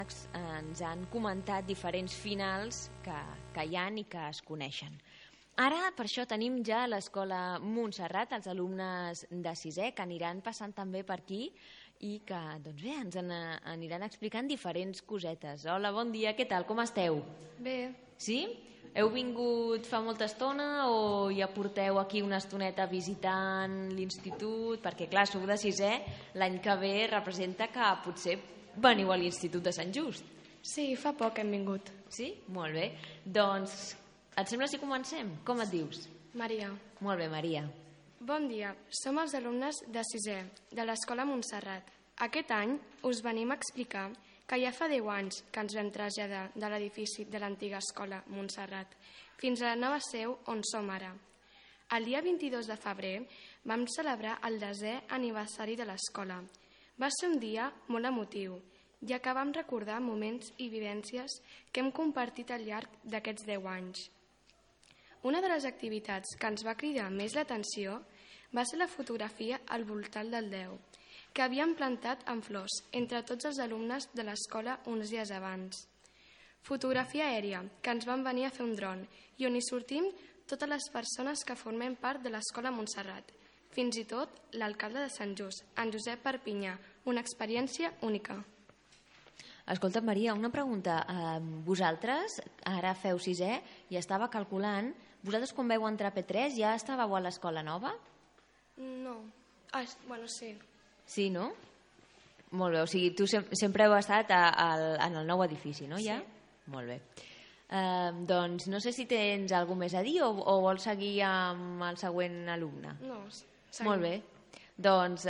ens han comentat diferents finals que hi ha i que es coneixen. Ara, per això, tenim ja a l'Escola Montserrat els alumnes de sisè que aniran passant també per aquí i que, doncs bé, ens aniran explicant diferents cosetes. Hola, bon dia, què tal, com esteu? Bé. Sí? Heu vingut fa molta estona o ja porteu aquí una estoneta visitant l'institut? Perquè, clar, sou de sisè, l'any que ve representa que potser veniu a l'Institut de Sant Just. Sí, fa poc hem vingut. Sí? Molt bé. Doncs, et sembla si comencem? Com et dius? Maria. Molt bé, Maria. Bon dia, som els alumnes de sisè de l'Escola Montserrat. Aquest any us venim a explicar que ja fa 10 anys que ens vam traslladar de l'edifici de l'antiga Escola Montserrat fins a la nova seu on som ara. El dia 22 de febrer vam celebrar el 10è aniversari de l'escola. Va ser un dia molt emotiu, ja que vam recordar moments i vivències que hem compartit al llarg d'aquests 10 anys. Una de les activitats que ens va cridar més l'atenció va ser la fotografia al voltant del 10, que havíem plantat amb flors entre tots els alumnes de l'escola uns dies abans. Fotografia aèria, que ens van venir a fer un dron i on hi sortim totes les persones que formem part de l'Escola Montserrat, fins i tot l'alcalde de Sant Just, en Josep Perpinyà, una experiència única. Escolta, Maria, una pregunta. Vosaltres, ara feu sisè, i estava calculant, vosaltres quan veu entrar a P3 ja estàveu a l'escola nova? No. Bueno, sí. Sí, no? Molt bé, o sigui, tu sempre heu estat en el nou edifici, no, ja? Sí. Molt bé. Doncs no sé si tens alguna més a dir o vols seguir amb el següent alumne? No, seguim. Molt bé. Doncs,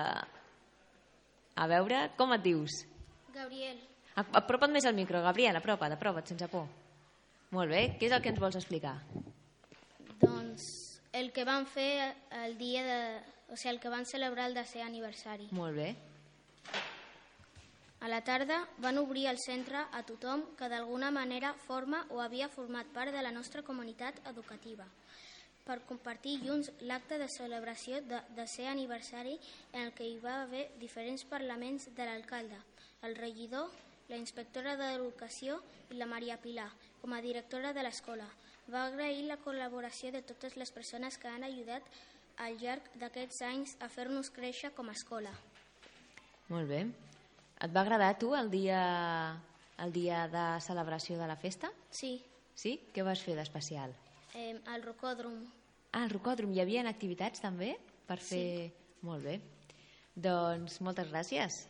a veure, com et dius? Gabriel. Apropa't més al micro, Gabriel, apropa't, sense por. Molt bé, què és el que ens vols explicar? Doncs el que van fer el dia el que van celebrar el 10è aniversari. Molt bé. A la tarda van obrir el centre a tothom que d'alguna manera forma o havia format part de la nostra comunitat educativa per compartir junts l'acte de celebració de 10è aniversari en el que hi va haver diferents parlaments de l'alcalde, el regidor, la inspectora d'Educació i la Maria Pilar, com a directora de l'escola. Va agrair la col·laboració de totes les persones que han ajudat al llarg d'aquests anys a fer-nos créixer com a escola. Molt bé. Et va agradar a tu el dia de celebració de la festa? Sí. Sí? Què vas fer d'especial? Al rocòdrom. Ah, al rocòdrom. Hi havia activitats també per fer... Sí. Molt bé. Doncs moltes gràcies.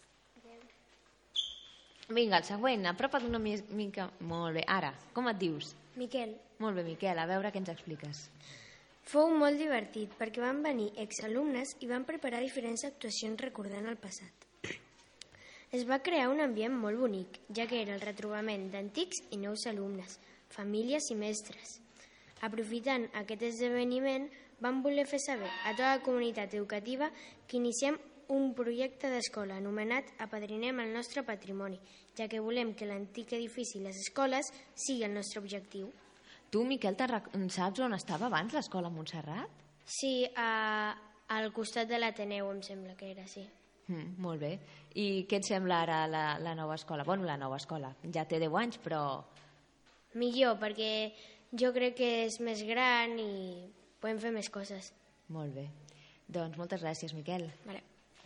Vinga, el següent, apropa't una mica... Molt bé, ara, com et dius? Miquel. Molt bé, Miquel, a veure què ens expliques. Fou molt divertit perquè van venir exalumnes i van preparar diferents actuacions recordant el passat. Es va crear un ambient molt bonic, ja que era el retrobament d'antics i nous alumnes, famílies i mestres. Aprofitant aquest esdeveniment, vam voler fer saber a tota la comunitat educativa que iniciem un projecte d'escola anomenat Apadrinem el nostre patrimoni, ja que volem que l'antic edifici i les escoles sigui el nostre objectiu. Tu, Miquel, saps on estava abans l'escola Montserrat? Sí, al costat de l'Ateneu, em sembla que era, sí. Molt bé. I què et sembla ara la nova escola? Bueno, la nova escola. Ja té 10 anys, però... Millor, perquè jo crec que és més gran i podem fer més coses. Molt bé. Doncs moltes gràcies, Miquel. Vale.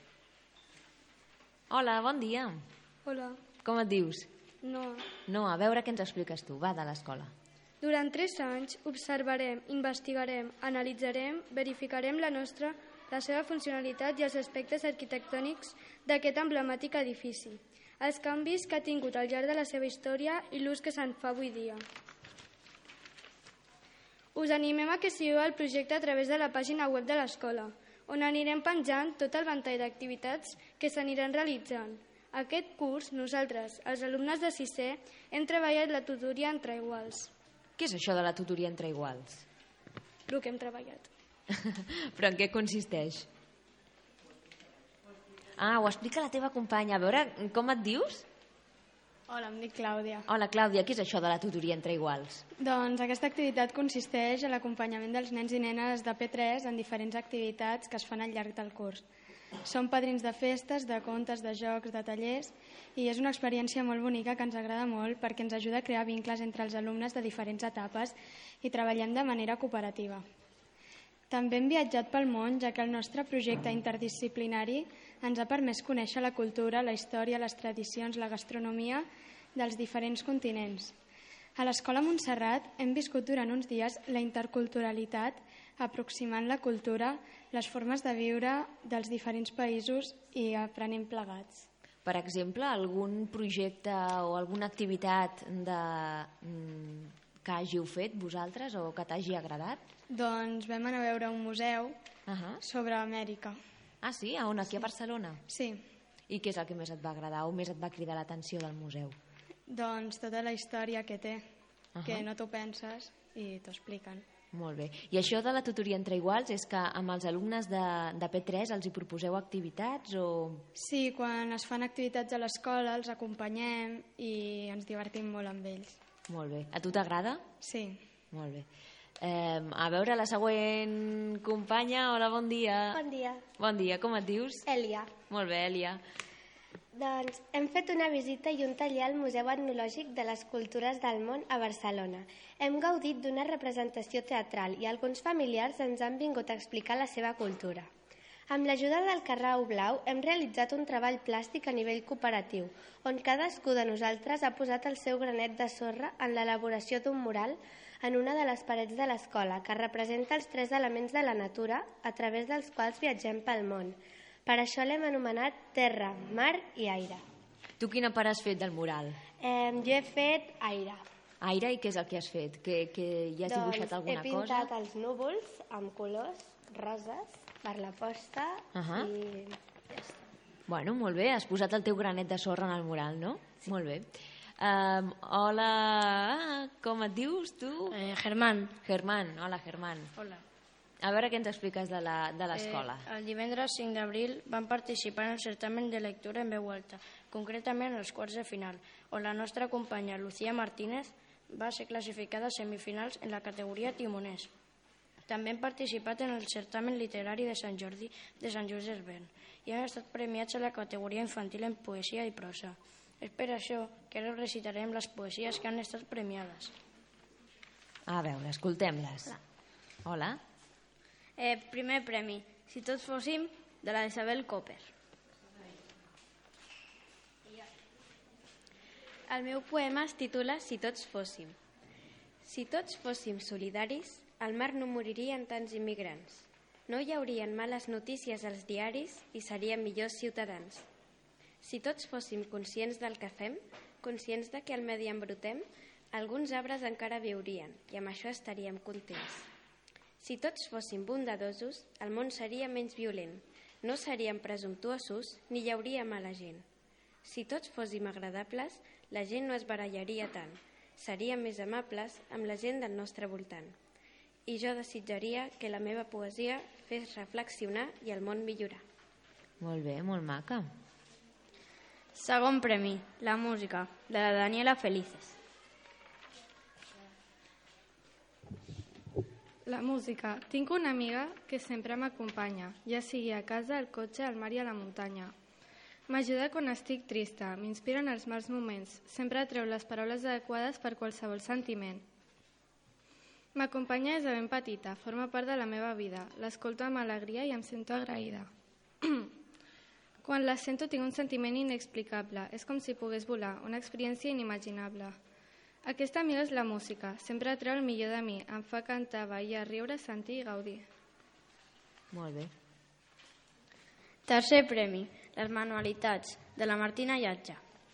Hola, bon dia. Hola. Com et dius? No. No, a veure què ens expliques tu. Va, de l'escola. Durant 3 anys observarem, investigarem, analitzarem, verificarem la seva funcionalitat i els aspectes arquitectònics d'aquest emblemàtic edifici, els canvis que ha tingut al llarg de la seva història i l'ús que se'n fa avui dia. Us animem a que seguiu el projecte a través de la pàgina web de l'escola, on anirem penjant tot el ventall d'activitats que s'aniran realitzant. Aquest curs, nosaltres, els alumnes de sisè, hem treballat la tutoria entre iguals. Què és això de la tutoria entre iguals? El que hem treballat. Però en què consisteix? Ah, ho explica la teva companya. A veure, com et dius? Hola, em dic Clàudia. Hola, Clàudia, què és això de la tutoria entre iguals? Doncs aquesta activitat consisteix en l'acompanyament dels nens i nenes de P3 en diferents activitats que es fan al llarg del curs. Som padrins de festes, de contes, de jocs, de tallers, i és una experiència molt bonica que ens agrada molt perquè ens ajuda a crear vincles entre els alumnes de diferents etapes i treballem de manera cooperativa. També hem viatjat pel món, ja que el nostre projecte interdisciplinari ens ha permès conèixer la cultura, la història, les tradicions, la gastronomia dels diferents continents. A l'Escola Montserrat hem viscut durant uns dies la interculturalitat, aproximant la cultura, les formes de viure dels diferents països i aprenent plegats. Per exemple, algun projecte o alguna activitat que hàgiu fet vosaltres o que t'hagi agradat? Doncs vam anar a veure un museu sobre Amèrica. Ah, sí? A on? Aquí a Barcelona? Sí. I què és el que més et va agradar o més et va cridar l'atenció del museu? Doncs tota la història que té, que no t'ho penses i t'ho expliquen. Molt bé. I això de la tutoria entre iguals és que amb els alumnes de P3 els hi proposeu activitats o...? Sí, quan es fan activitats a l'escola els acompanyem i ens divertim molt amb ells. Molt bé. A tu t'agrada? Sí. Molt bé. A veure, la següent companya. Hola, bon dia. Bon dia. Bon dia, com et dius? Èlia. Molt bé, Èlia. Doncs hem fet una visita i un taller al Museu Etnològic de les Cultures del Món a Barcelona. Hem gaudit d'una representació teatral i alguns familiars ens han vingut a explicar la seva cultura. Amb l'ajuda del Carrau Blau hem realitzat un treball plàstic a nivell cooperatiu, on cadascú de nosaltres ha posat el seu granet de sorra en l'elaboració d'un mural en una de les parets de l'escola, que representa els 3 elements de la natura a través dels quals viatgem pel món. Per això l'hem anomenat terra, mar i aire. Tu quina part has fet del mural? Jo he fet aire. Aire, i què és el que has fet? Que hi has dibuixat alguna cosa? He pintat els núvols amb colors roses per la posta i ja està. Bueno, molt bé, has posat el teu granet de sorra en el mural, no? Sí. Molt bé. Hola, com et dius tu? Germán. Germán, hola Germán. Hola. A veure què ens expliques de l'escola. El divendres 5 d'abril vam participar en el certamen de lectura en veu alta, concretament als quarts de final, on la nostra companya Lucía Martínez va ser classificada a semifinals en la categoria timoners. També hem participat en el certamen literari de Sant Jordi de Sant Just Desvern i hem estat premiats a la categoria infantil en poesia i prosa. És per això que ara recitarem les poesies que han estat premiades. A veure, escoltem-les. Hola. Primer premi, Si tots fóssim, de la Isabel Cooper. El meu poema es titula Si tots fóssim. Si tots fóssim solidaris, al mar no moririen tants immigrants. No hi haurien males notícies als diaris i seríem millors ciutadans. Si tots fóssim conscients del que fem, conscients de que el medi embrutem, alguns arbres encara viurien i amb això estaríem contents. Si tots fóssim bondadosos, el món seria menys violent. No seríem presumptuosos ni hi hauria mala gent. Si tots fóssim agradables, la gent no es barallaria tant. Seríem més amables amb la gent del nostre voltant. I jo desitjaria que la meva poesia fes reflexionar i el món millorar. Molt bé, molt maca. Segon premi, la música, de la Daniela Felices. La música. Tinc una amiga que sempre m'acompanya, ja sigui a casa, al cotxe, al mar i a la muntanya. M'ajuda quan estic trista, m'inspira en els mals moments, sempre treu les paraules adequades per qualsevol sentiment. M'acompanya des de ben petita, forma part de la meva vida, l'escolto amb alegria i em sento agraïda. Quan la sento tinc un sentiment inexplicable, és com si pogués volar, una experiència inimaginable. Aquesta amiga és la música, sempre treu el millor de mi, em fa cantar, ballar, riure, sentir i gaudir. Molt bé. Tercer premi, les manualitats, de la Martina Llatja.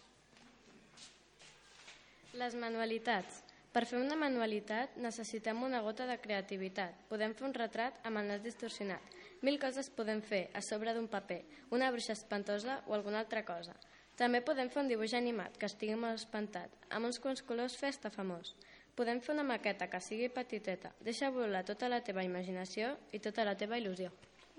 Les manualitats. Per fer una manualitat necessitem una gota de creativitat. Podem fer un retrat amb el nas distorsionat. 1000 coses podem fer a sobre d'un paper, una bruixa espantosa o alguna altra cosa. També podem fer un dibuix animat que estigui molt espantat, amb uns quants colors festa famós. Podem fer una maqueta que sigui petiteta. Deixa volar tota la teva imaginació i tota la teva il·lusió.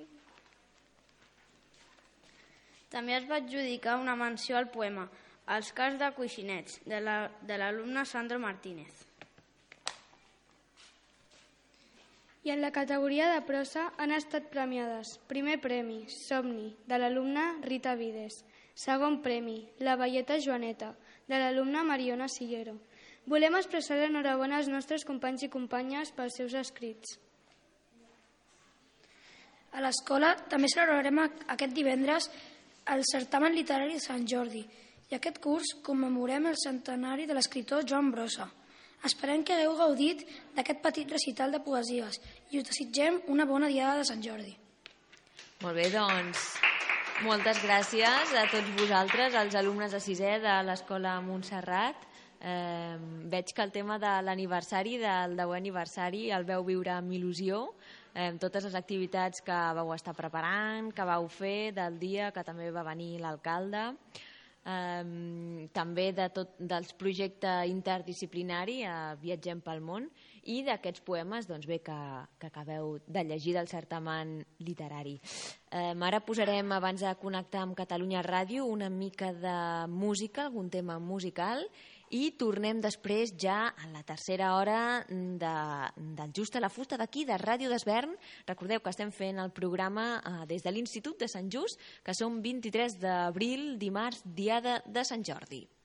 També es va adjudicar una menció al poema Els cars de coixinets, de l'alumne Sandro Martínez. I en la categoria de prosa han estat premiades: primer premi, Somni, de l'alumna Rita Vides; segon premi, La velleta Joaneta, de l'alumna Mariona Sillero. Volem expressar l'enhorabona als nostres companys i companyes pels seus escrits. A l'escola també celebrarem aquest divendres el certamen literari de Sant Jordi i aquest curs commemorem el centenari de l'escriptor Joan Brossa. Esperem que hagueu gaudit d'aquest petit recital de poesies i us desitgem una bona diada de Sant Jordi. Molt bé, doncs, moltes gràcies a tots vosaltres, als alumnes de 6è de l'Escola Montserrat. Veig que el tema de l'aniversari, del 10è aniversari, el veu viure amb il·lusió. Totes les activitats que vau estar preparant, que vau fer del dia, que també va venir l'alcalde. També dels projectes interdisciplinari Viatgem pel món i d'aquests poemes que acabeu de llegir del certamen literari. Ara posarem, abans de connectar amb Catalunya Ràdio, una mica de música, algun tema musical, i tornem després ja a la tercera hora del Just a la Fusta d'aquí, de Ràdio d'Esvern. Recordeu que estem fent el programa des de l'Institut de Sant Just, que som 23 d'abril, dimarts, diada de Sant Jordi.